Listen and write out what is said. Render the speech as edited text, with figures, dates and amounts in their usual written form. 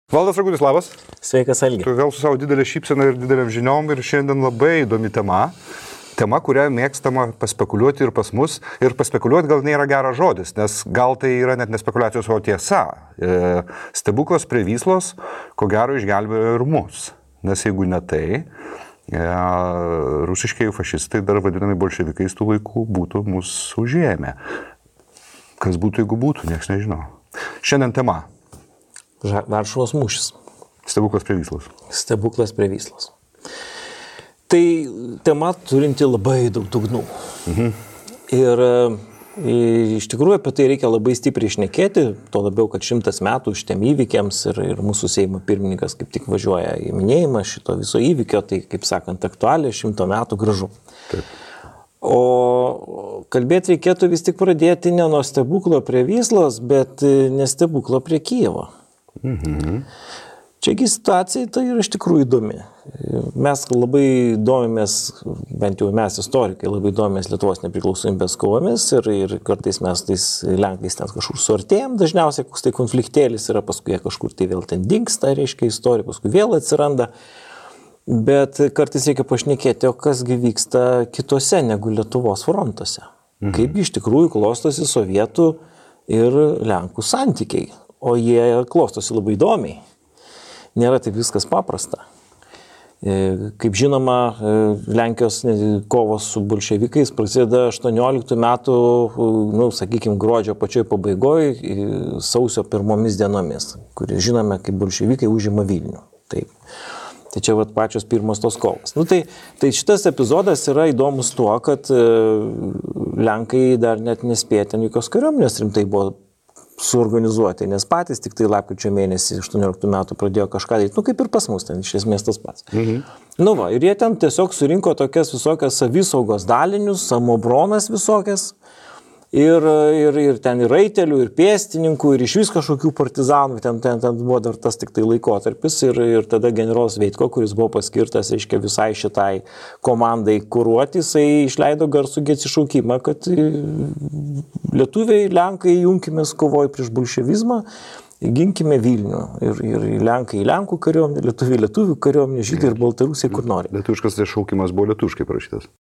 Valdas Ragutis, labas. Sveikas, Algi. Tu vėl su savo didelė šypsena ir didelėm žiniom ir šiandien labai įdomi tema. Tema, kurią mėgstama paspekuliuoti ir pas mus. Ir paspekuliuoti gal nėra geras žodis, nes gal tai yra net ne spekulacijos, o tiesa. Stebuklas prie Vyslos, ko gero, išgelbėjo ir mus. Nes jeigu ne tai, rusiškieji fašistai, dar vadinami bolševikais tų laikų, būtų mus užėmę. Kas būtų, jeigu būtų, nieks nežino. Šiandien tema. Varšuvos mūšis. Stebuklas prie Vyslos. Stebuklas prie Vyslos. Tai tema turinti labai daug dugnų. Ir iš tikrųjų apie tai reikia labai stipriai šnekėti, to labiau, kad 100 metų šitiem įvykiams ir mūsų Seimo pirmininkas kaip tik važiuoja į minėjimą šito viso įvykio, tai kaip sakant, aktualiai 100 metų gražu. Taip. O kalbėti reikėtų vis tik pradėti ne nuo stebuklo prie Vyslos, bet ne stebuklo prie Kijevo. Čiagi situacija tai yra iš tikrųjų įdomi. Mes labai domimės, bent jau mes istorikai, labai domimės Lietuvos nepriklausomybės kovomis ir kartais mes tais Lenkais ten kažkur suartėjom, dažniausiai koks tai konfliktėlis yra, paskui jie kažkur tai vėl ten dingsta, reiškia istorija, paskui vėl atsiranda. Bet kartais reikia pašnekėti, o kasgi vyksta kitose negu Lietuvos frontuose. Kaipgi iš tikrųjų klostosi sovietų ir Lenkų santykiai. O jie klostosi labai įdomiai. Nėra taip viskas paprasta. Kaip žinoma, Lenkijos kovos su bolševikais prasideda 18 metų, sakykime, gruodžio pačioj pabaigoje, sausio 1 dienomis, kurie žinome, kaip bolševikai užima Vilnių. Taip. Tai čia pačios pirmos tos kovos. Tai šitas epizodas yra įdomus tuo, kad Lenkai dar net nespėjo ten jokios kariuomenės rimtai buvo suorganizuoti, nes patys tik tai lapkričio mėnesį 18 metų pradėjo kažką daryti, kaip ir pas mus ten, iš esmės tas pats. Ir jie ten tiesiog surinko tokias visokias savisaugos dalinius, samobronas visokias, ir ten ir raitelių, ir pėstininkų, ir iš vis kažkokių partizanų, ten buvo dar tas tik tai laikotarpis, ir tada generolas Veitko, kuris buvo paskirtas, reiškia, visai šitai komandai kuruoti, jisai išleido garsų atsišaukimą, kad lietuviai, Lenkai, junkimės kovoje prieš bolševizmą, ginkime Vilnių. Ir Lenkai į Lenkų kariuomenę, lietuviai lietuvių kariuomenę, žydai ir baltarusiai kur nori. Lietuviškas šaukimas buvo lietuviškai parašytas.